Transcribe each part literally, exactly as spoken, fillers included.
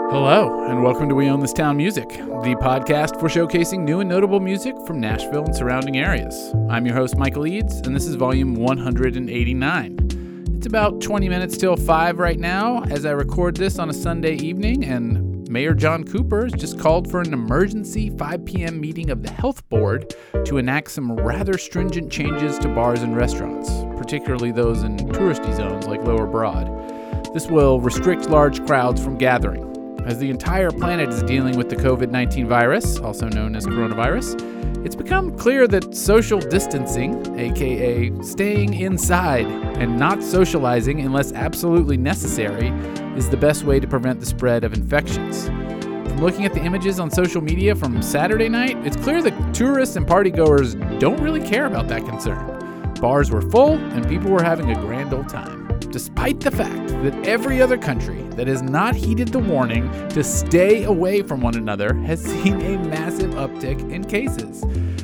Hello, and welcome to We Own This Town Music, the podcast for showcasing new and notable music from Nashville and surrounding areas. I'm your host, Michael Eads, and this is volume one hundred eighty-nine. It's about twenty minutes till five right now as I record this on a Sunday evening, and Mayor John Cooper has just called for an emergency five p.m. meeting of the Health Board to enact some rather stringent changes to bars and restaurants, particularly those in touristy zones like Lower Broad. This will restrict large crowds from gathering. As the entire planet is dealing with the covid nineteen virus, also known as coronavirus, it's become clear that social distancing, aka staying inside and not socializing unless absolutely necessary, is the best way to prevent the spread of infections. From looking at the images on social media from Saturday night, it's clear that tourists and partygoers don't really care about that concern. Bars were full and people were having a grand old time, despite the fact that every other country that has not heeded the warning to stay away from one another has seen a massive uptick in cases.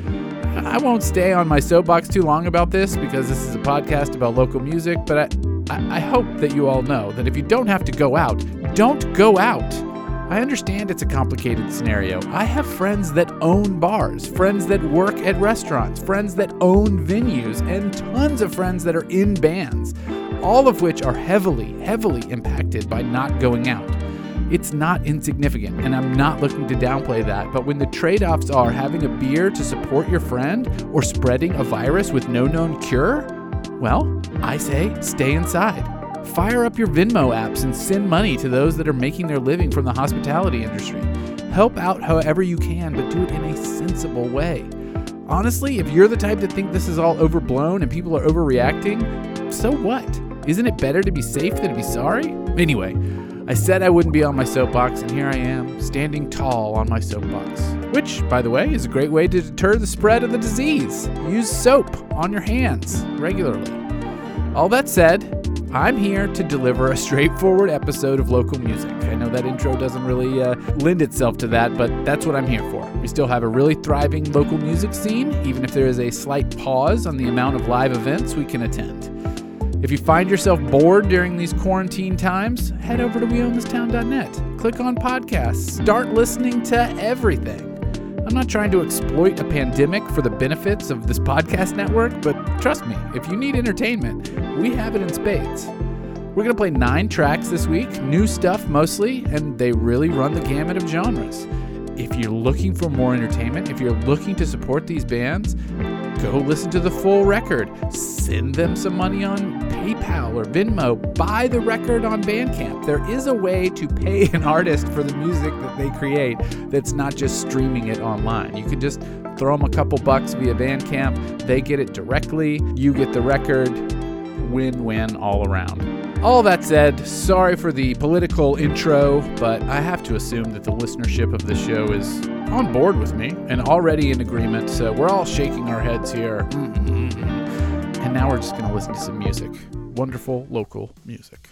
I won't stay on my soapbox too long about this because this is a podcast about local music, but I, I hope that you all know that if you don't have to go out, don't go out. I understand it's a complicated scenario. I have friends that own bars, friends that work at restaurants, friends that own venues, and tons of friends that are in bands, all of which are heavily, heavily impacted by not going out. It's not insignificant, and I'm not looking to downplay that, but when the trade-offs are having a beer to support your friend or spreading a virus with no known cure, well, I say stay inside. Fire up your Venmo apps and send money to those that are making their living from the hospitality industry. Help out however you can, but do it in a sensible way. Honestly, if you're the type to think this is all overblown and people are overreacting, so what? Isn't it better to be safe than to be sorry? Anyway, I said I wouldn't be on my soapbox, and here I am, standing tall on my soapbox. Which, by the way, is a great way to deter the spread of the disease. Use soap on your hands regularly. All that said, I'm here to deliver a straightforward episode of local music. I know that intro doesn't really uh, lend itself to that, but that's what I'm here for. We still have a really thriving local music scene, even if there is a slight pause on the amount of live events we can attend. If you find yourself bored during these quarantine times, head over to we own this town dot net. Click on podcasts. Start listening to everything. I'm not trying to exploit a pandemic for the benefits of this podcast network, but trust me, if you need entertainment, we have it in spades. We're going to play nine tracks this week, new stuff mostly, and they really run the gamut of genres. If you're looking for more entertainment, if you're looking to support these bands, go listen to the full record. Send them some money on PayPal or Venmo. Buy the record on Bandcamp. There is a way to pay an artist for the music that they create that's not just streaming it online. You can just throw them a couple bucks via Bandcamp. They get it directly. You get the record. Win-win all around. All that said, sorry for the political intro, but I have to assume that the listenership of the show is on board with me and already in agreement, so we're all shaking our heads here. Mm-mm-mm. And now we're just going to listen to some music. Wonderful local music.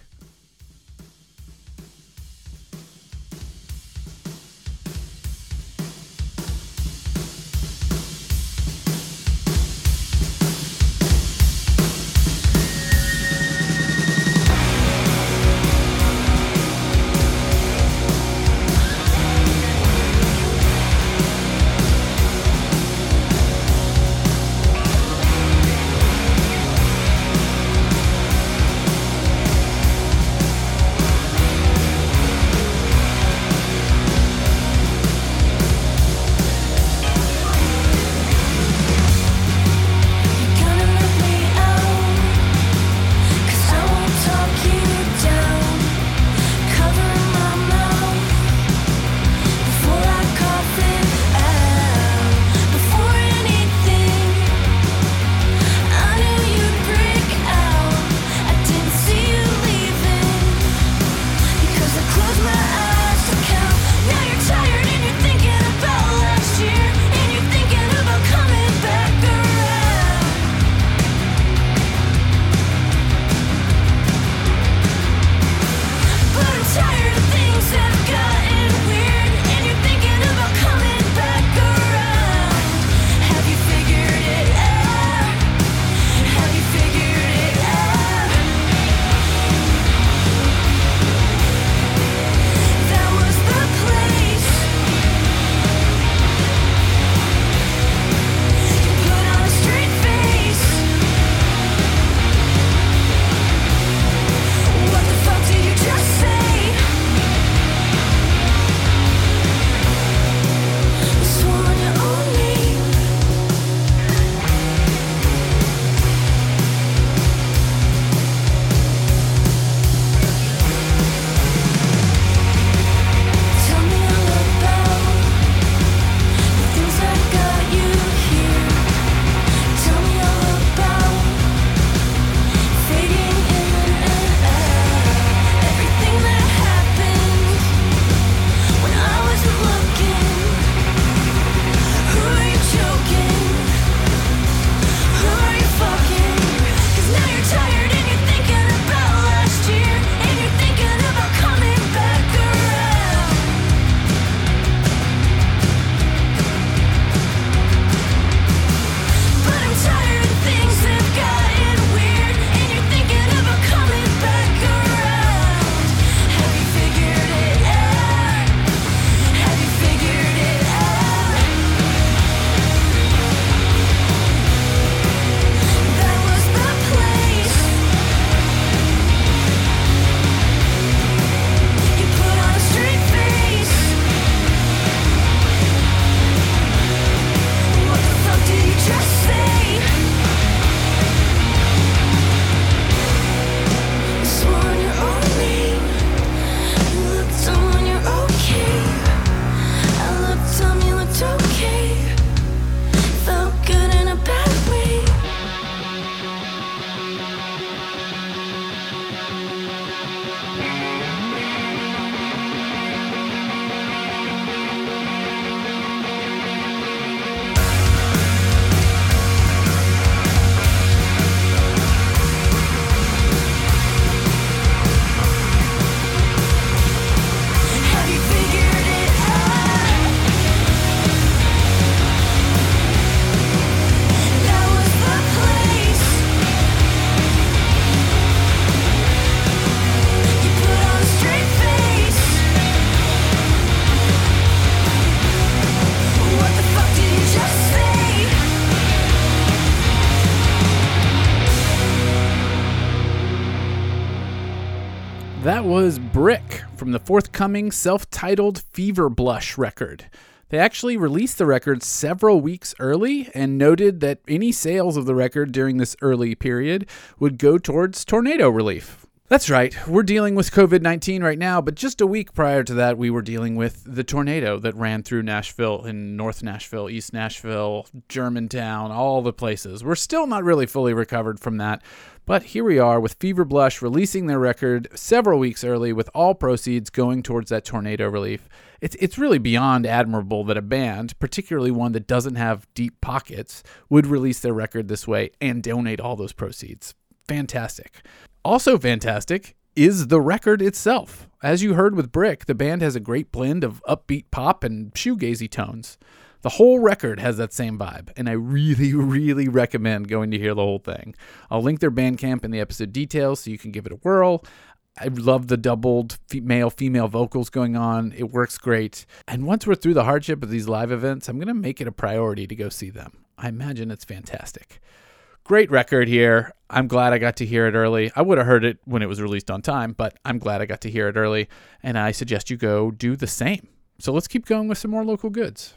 That was Brick from the forthcoming self-titled Fever Blush record. They actually released the record several weeks early and noted that any sales of the record during this early period would go towards tornado relief. That's right, we're dealing with covid nineteen right now, but just a week prior to that, we were dealing with the tornado that ran through Nashville and North Nashville, East Nashville, Germantown, all the places. We're still not really fully recovered from that, but here we are with Fever Blush releasing their record several weeks early with all proceeds going towards that tornado relief. It's it's really beyond admirable that a band, particularly one that doesn't have deep pockets, would release their record this way and donate all those proceeds. Fantastic. Also fantastic is the record itself. As you heard with Brick, the band has a great blend of upbeat pop and shoegazy tones. The whole record has that same vibe, and I really, really recommend going to hear the whole thing. I'll link their Bandcamp in the episode details so you can give it a whirl. I love the doubled male-female vocals going on. It works great. And once we're through the hardship of these live events, I'm going to make it a priority to go see them. I imagine it's fantastic. Great record here. I'm glad I got to hear it early. I would have heard it when it was released on time, but I'm glad I got to hear it early, and I suggest you go do the same. So let's keep going with some more local goods.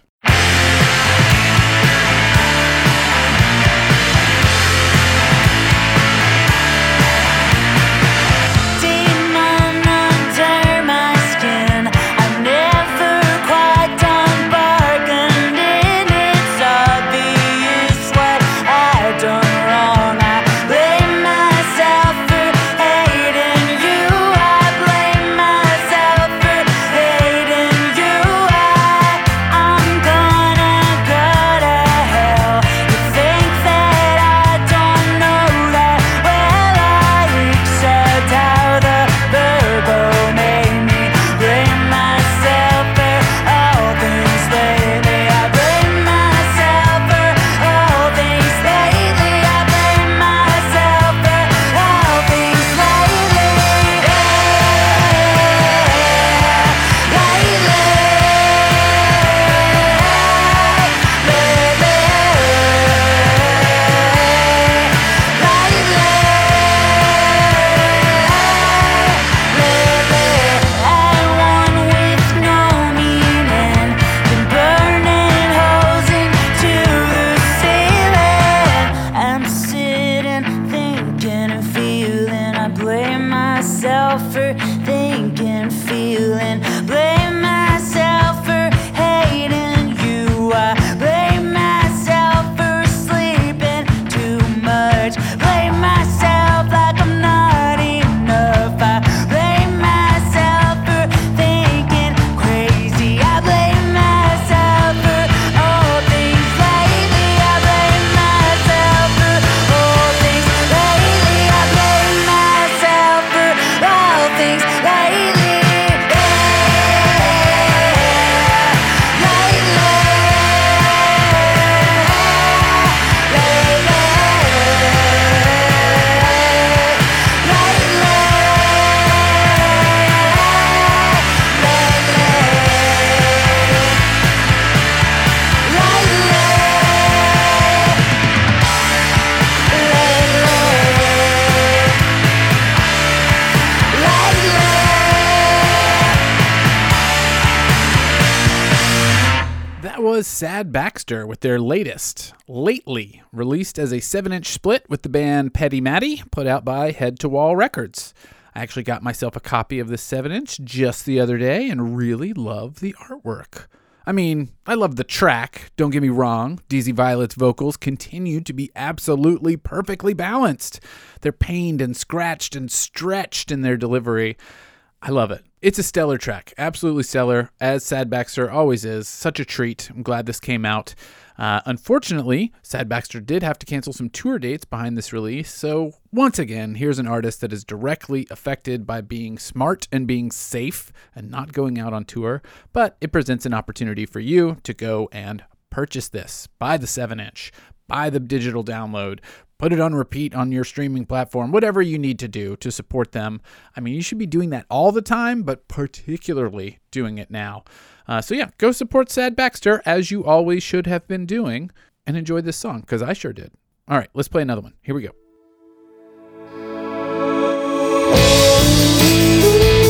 Was Sad Baxter with their latest, Lately, released as a seven inch split with the band Petty Matty, put out by Head to Wall Records. I actually got myself a copy of this seven inch just the other day and really love the artwork. I mean, I love the track, don't get me wrong. Deezy Violet's vocals continue to be absolutely perfectly balanced. They're pained and scratched and stretched in their delivery. I love it. It's a stellar track. Absolutely stellar, as Sad Baxter always is. Such a treat. I'm glad this came out. Uh, unfortunately, Sad Baxter did have to cancel some tour dates behind this release, so once again, here's an artist that is directly affected by being smart and being safe and not going out on tour, but it presents an opportunity for you to go and purchase this. Buy the seven inch. Buy the digital download. Put it on repeat on your streaming platform, whatever you need to do to support them. I mean, you should be doing that all the time, but particularly doing it now. Uh, so yeah, go support Sad Baxter, as you always should have been doing, and enjoy this song, because I sure did. All right, let's play another one. Here we go.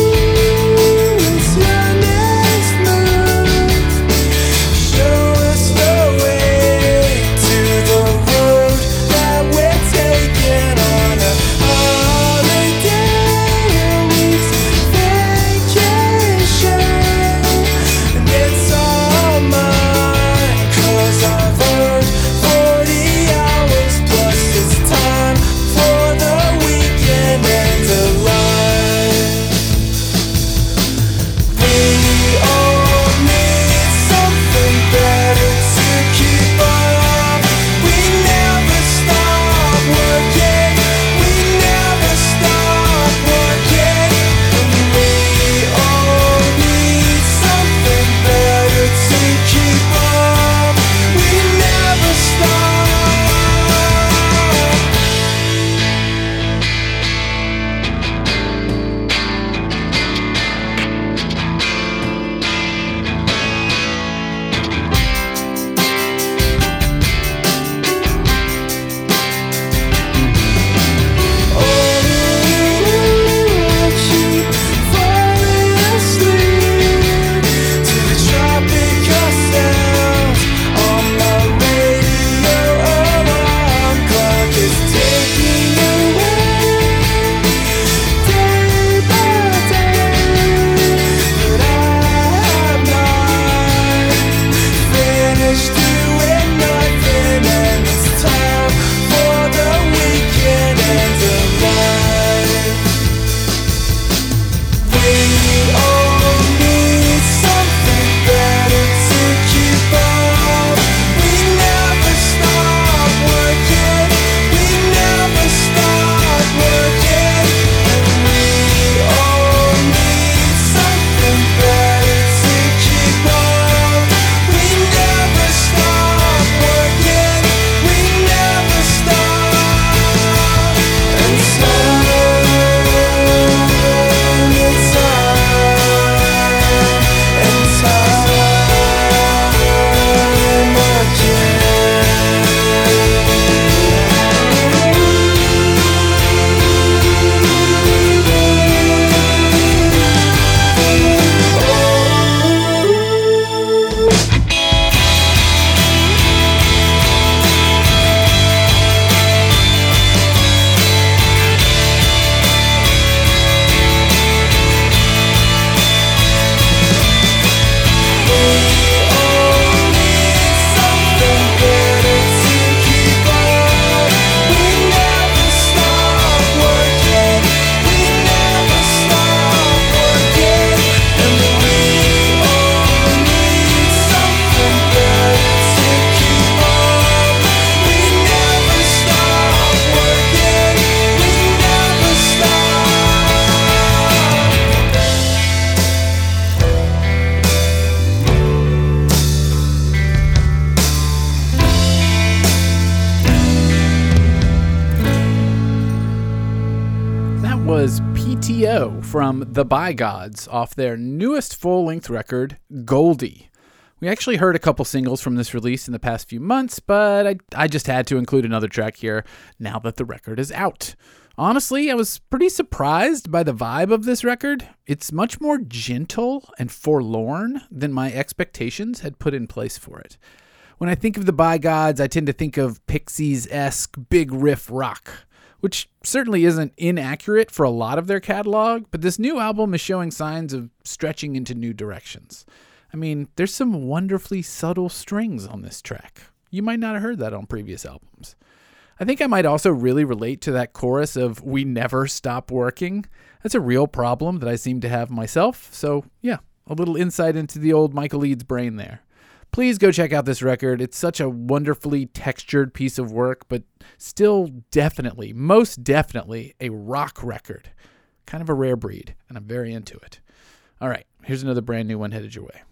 T O from The Bi-Gods off their newest full-length record, Goldie. We actually heard a couple singles from this release in the past few months, but I, I just had to include another track here now that the record is out. Honestly, I was pretty surprised by the vibe of this record. It's much more gentle and forlorn than my expectations had put in place for it. When I think of the Bi-Gods, I tend to think of Pixies-esque big riff rock, which certainly isn't inaccurate for a lot of their catalog, but this new album is showing signs of stretching into new directions. I mean, there's some wonderfully subtle strings on this track. You might not have heard that on previous albums. I think I might also really relate to that chorus of "We never stop working." That's a real problem that I seem to have myself, so yeah, a little insight into the old Michael Leeds brain there. Please go check out this record. It's such a wonderfully textured piece of work, but still definitely, most definitely, a rock record. Kind of a rare breed, and I'm very into it. All right, here's another brand new one headed your way.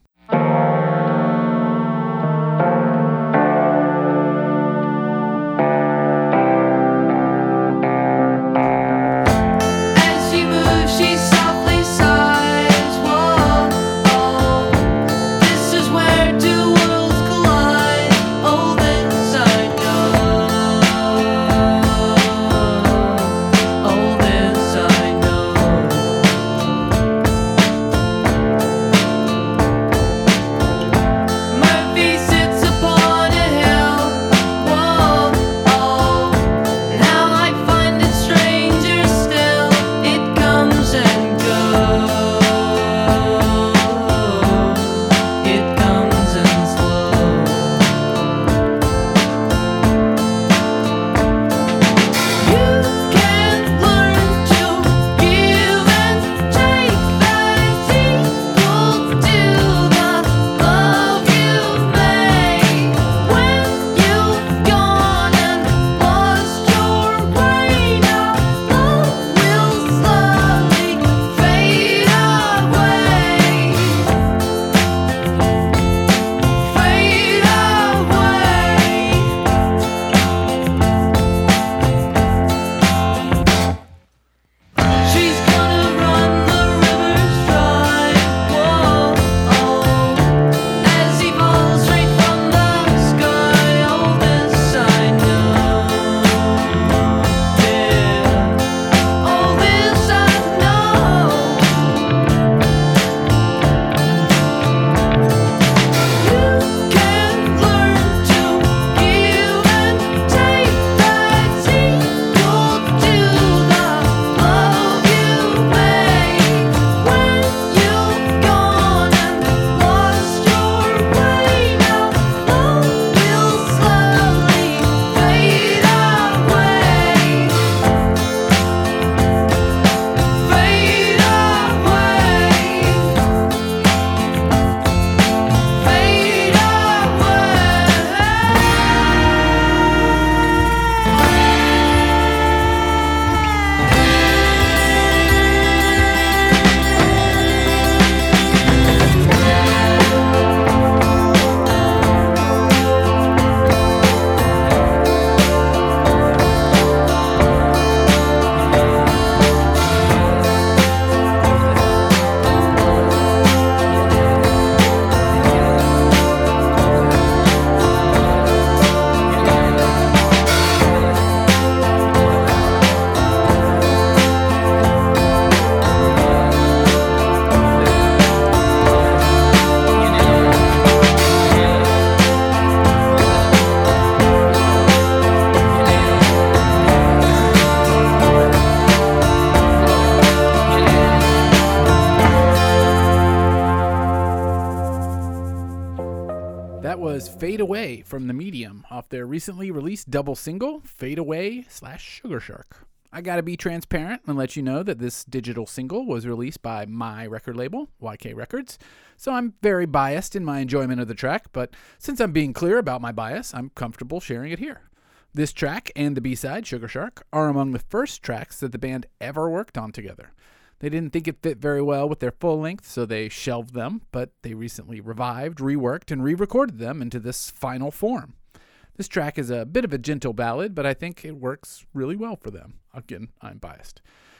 Fade Away from The Medium off their recently released double single, Fade Away slash Sugar Shark. I gotta be transparent and let you know that this digital single was released by my record label, Y K Records, so I'm very biased in my enjoyment of the track, but since I'm being clear about my bias, I'm comfortable sharing it here. This track and the B-side, Sugar Shark, are among the first tracks that the band ever worked on together. They didn't think it fit very well with their full length, so they shelved them, but they recently revived, reworked, and re-recorded them into this final form. This track is a bit of a gentle ballad, but I think it works really well for them. Again, I'm biased.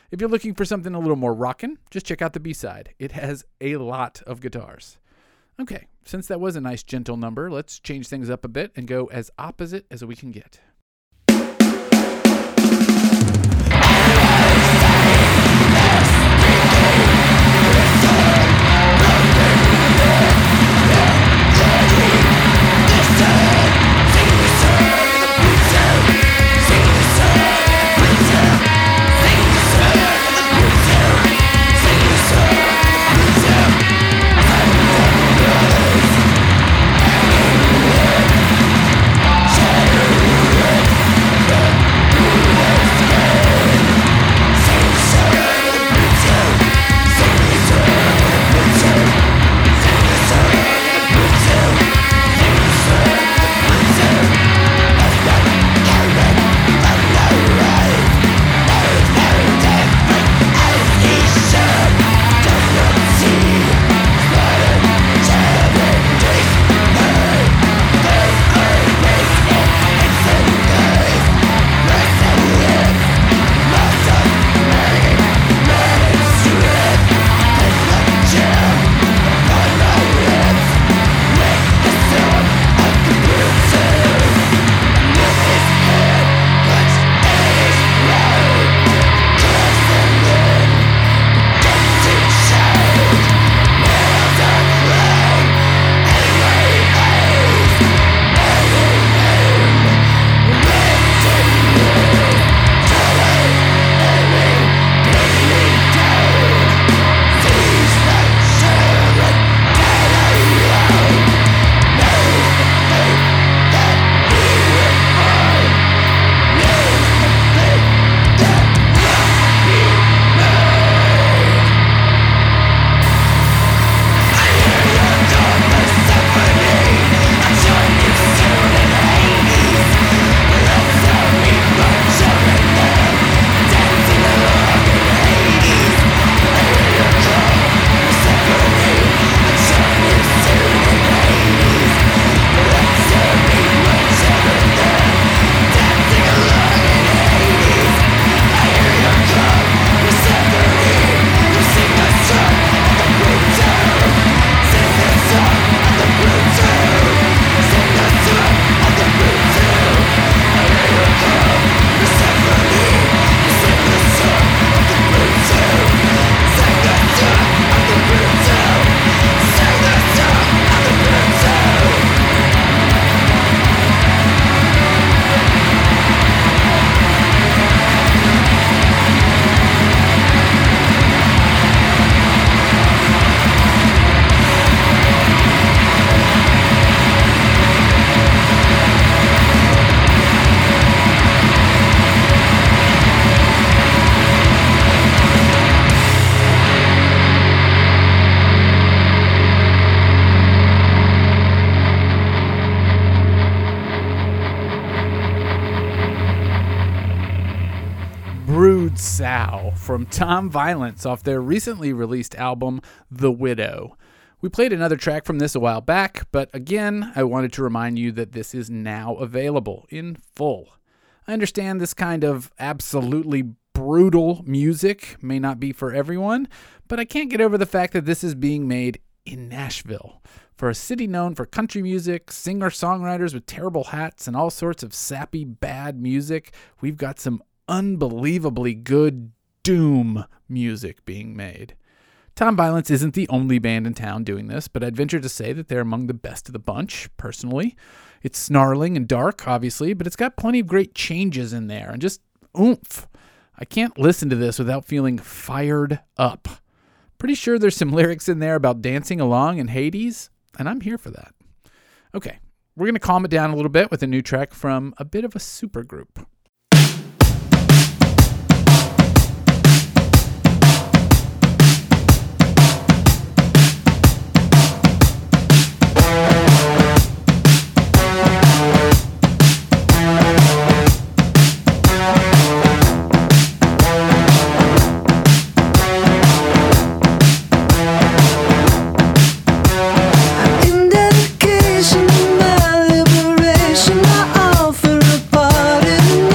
If you're looking for something a little more rockin', just check out the B-side. It has a lot of guitars. Okay, since that was a nice gentle number, let's change things up a bit and go as opposite as we can get. Brood Sow from Tom Violence off their recently released album, The Widow. We played another track from this a while back, but again, I wanted to remind you that this is now available in full. I understand this kind of absolutely brutal music may not be for everyone, but I can't get over the fact that this is being made in Nashville. For a city known for country music, singer-songwriters with terrible hats, and all sorts of sappy, bad music, we've got some unbelievably good doom music being made. Tom Violence isn't the only band in town doing this, but I'd venture to say that they're among the best of the bunch, personally. It's snarling and dark, obviously, but it's got plenty of great changes in there, and just oomph. I can't listen to this without feeling fired up. Pretty sure there's some lyrics in there about dancing along in Hades, and I'm here for that. Okay, we're going to calm it down a little bit with a new track from a bit of a supergroup. In dedication to my liberation, I offer a pardon.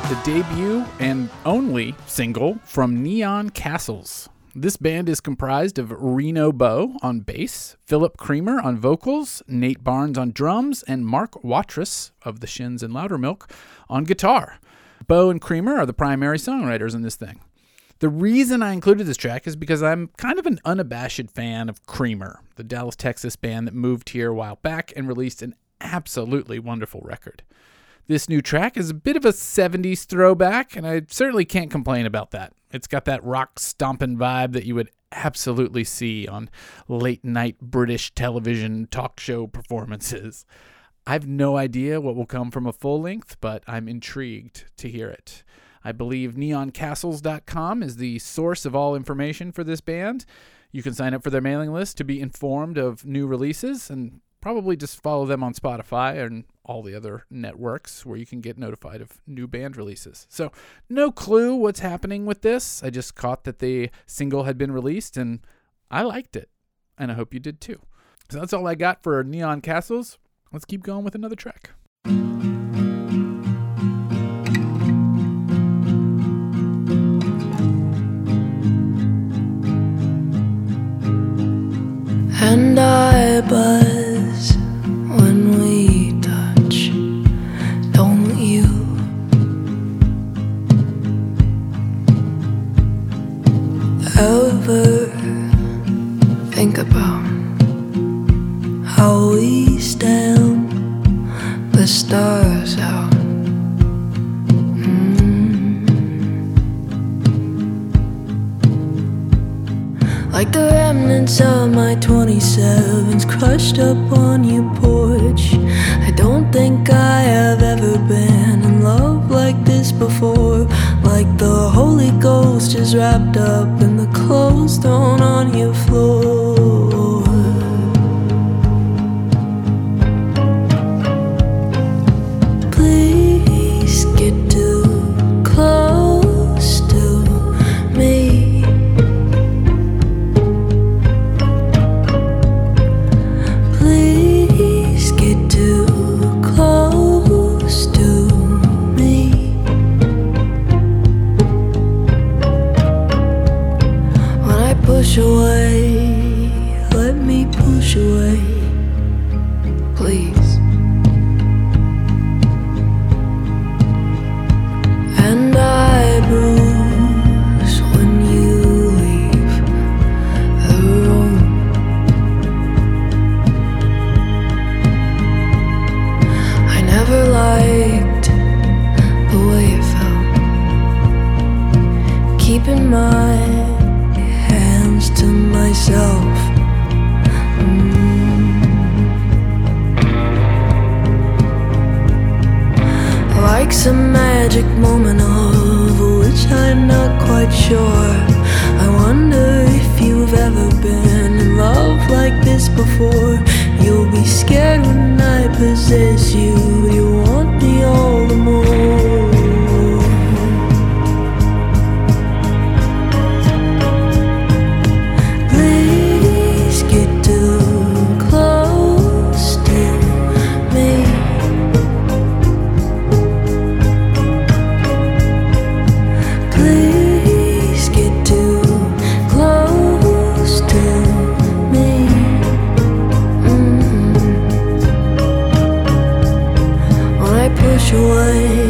the debut and only single from Neon Castles. This band is comprised of Reno Bow on bass, Philip Creamer on vocals, Nate Barnes on drums, and Mark Watrous of the Shins and Loudermilk on guitar. Bow and Creamer are the primary songwriters in this thing. The reason I included this track is because I'm kind of an unabashed fan of Creamer, the Dallas, Texas band that moved here a while back and released an absolutely wonderful record. This new track is a bit of a seventies throwback, and I certainly can't complain about that. It's got that rock stomping vibe that you would absolutely see on late-night British television talk show performances. I have no idea what will come from a full length, but I'm intrigued to hear it. I believe neon castles dot com is the source of all information for this band. You can sign up for their mailing list to be informed of new releases, and probably just follow them on Spotify and all the other networks where you can get notified of new band releases. So no clue what's happening with this. I just caught that the single had been released, and I liked it, and I hope you did too. So that's all I got for Neon Castles. Let's keep going with another track. And I buzz when we touch, don't you? Ever think about how we stand the stars out? Like the remnants of my twenty-sevens crushed up on your porch. I don't think I have ever been in love like this before. Like the Holy Ghost is wrapped up in the clothes thrown on your floor. Please get too close to me. Push away, let me push away, please. And I bruise when you leave the room. I never liked the way it felt. Keep in mind to myself. mm. Like some magic moment of which I'm not quite sure. I wonder if you've ever been in love like this before. You'll be scared when I possess you, you want me all the more. Push away,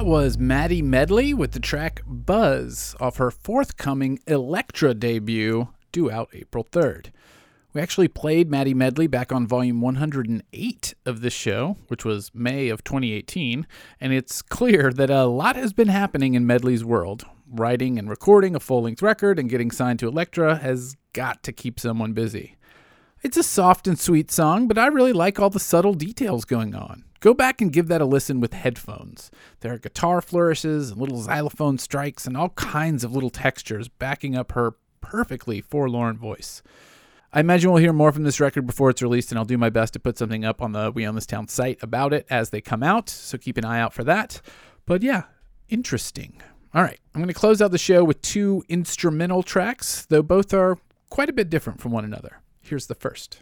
was Maddie Medley with the track Buzz off her forthcoming Elektra debut, due out April third. We actually played Maddie Medley back on volume one hundred eight of this show, which was May of twenty eighteen, and it's clear that a lot has been happening in Medley's world. Writing and recording a full-length record and getting signed to Elektra has got to keep someone busy. It's a soft and sweet song, but I really like all the subtle details going on. Go back and give that a listen with headphones. There are guitar flourishes and little xylophone strikes and all kinds of little textures backing up her perfectly forlorn voice. I imagine we'll hear more from this record before it's released, and I'll do my best to put something up on the We Own This Town site about it as they come out, so keep an eye out for that. But yeah, interesting. All right, I'm going to close out the show with two instrumental tracks, though both are quite a bit different from one another. Here's the first.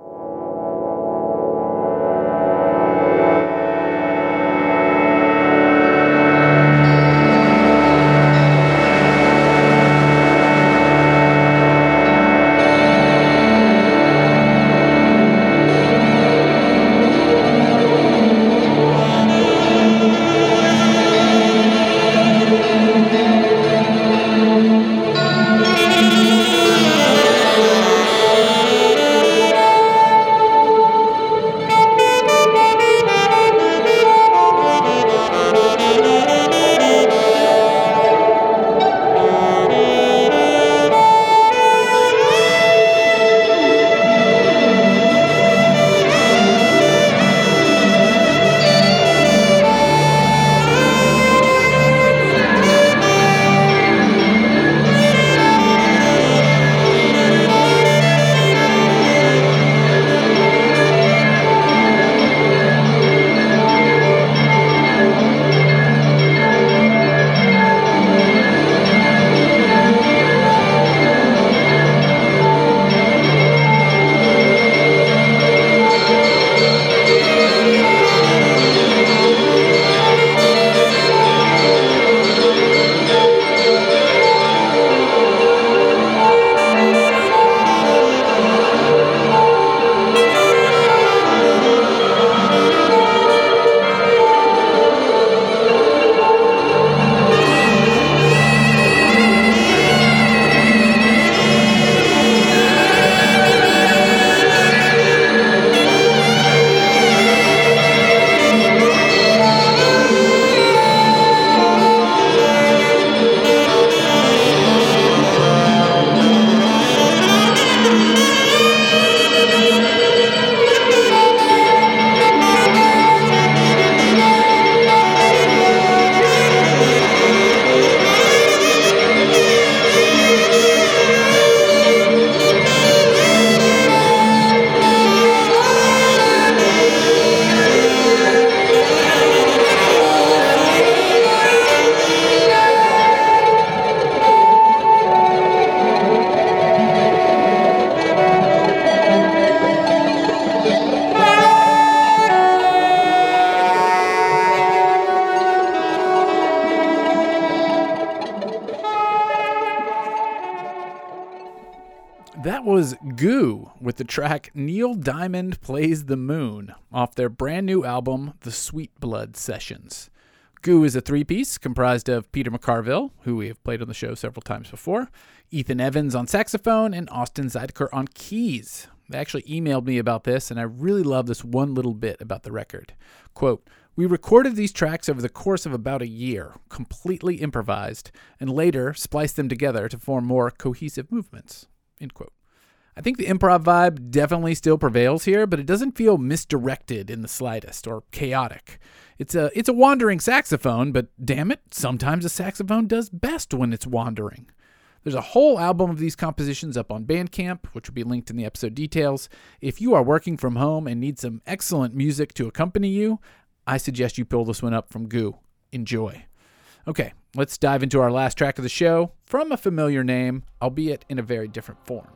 That was Goo with the track Neil Diamond Plays the Moon off their brand new album, The Sweet Blood Sessions. Goo is a three-piece comprised of Peter McCarville, who we have played on the show several times before, Ethan Evans on saxophone, and Austin Zydeker on keys. They actually emailed me about this, and I really love this one little bit about the record. Quote, "We recorded these tracks over the course of about a year, completely improvised, and later spliced them together to form more cohesive movements." End quote. I think the improv vibe definitely still prevails here, but it doesn't feel misdirected in the slightest or chaotic. It's a it's a wandering saxophone, but damn it, sometimes a saxophone does best when it's wandering. There's a whole album of these compositions up on Bandcamp, which will be linked in the episode details. If you are working from home and need some excellent music to accompany you, I suggest you pull this one up from Goo. Enjoy. Okay, let's dive into our last track of the show from a familiar name, albeit in a very different form.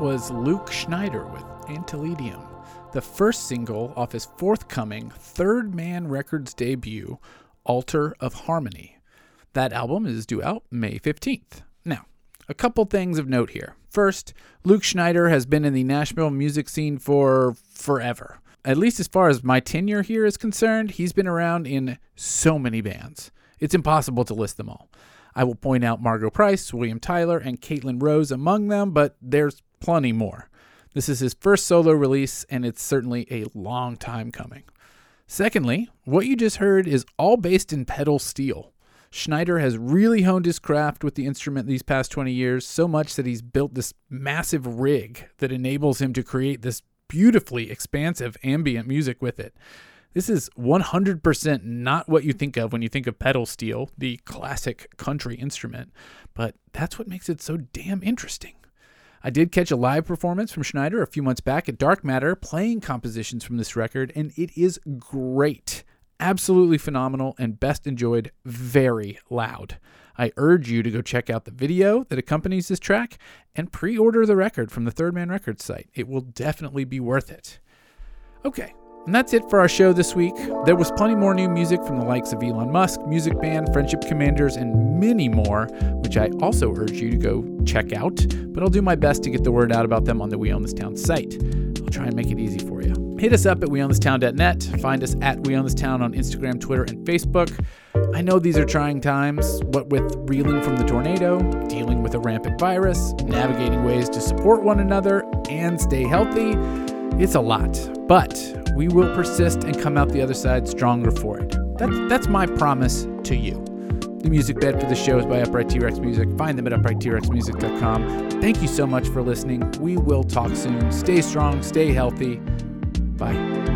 was Luke Schneider with Antillidium, the first single off his forthcoming Third Man Records debut, Altar of Harmony. That album is due out May fifteenth. Now, a couple things of note here. First, Luke Schneider has been in the Nashville music scene for forever. At least as far as my tenure here is concerned, he's been around in so many bands. It's impossible to list them all. I will point out Margo Price, William Tyler, and Caitlin Rose among them, but there's plenty more. This is his first solo release, and it's certainly a long time coming. Secondly, what you just heard is all based in pedal steel. Schneider has really honed his craft with the instrument these past twenty years, so much that he's built this massive rig that enables him to create this beautifully expansive ambient music with it. This is one hundred percent not what you think of when you think of pedal steel, the classic country instrument, but that's what makes it so damn interesting. I did catch a live performance from Schneider a few months back at Dark Matter playing compositions from this record, and it is great. Absolutely phenomenal and best enjoyed very loud. I urge you to go check out the video that accompanies this track and pre-order the record from the Third Man Records site. It will definitely be worth it. Okay, and that's it for our show this week. There was plenty more new music from the likes of Elon Musk, Music Band, Friendship Commanders, and many more, which I also urge you to go check out, but I'll do my best to get the word out about them on the We Own This Town site. I'll try and make it easy for you. Hit us up at we own this town dot net. Find us at We Own This Town on Instagram, Twitter, and Facebook. I know these are trying times, what with reeling from the tornado, dealing with a rampant virus, navigating ways to support one another, and stay healthy. It's a lot, but we will persist and come out the other side stronger for it. That's, that's my promise to you. The music bed for the show is by Upright T-Rex Music. Find them at upright t rex music dot com. Thank you so much for listening. We will talk soon. Stay strong, stay healthy. Bye.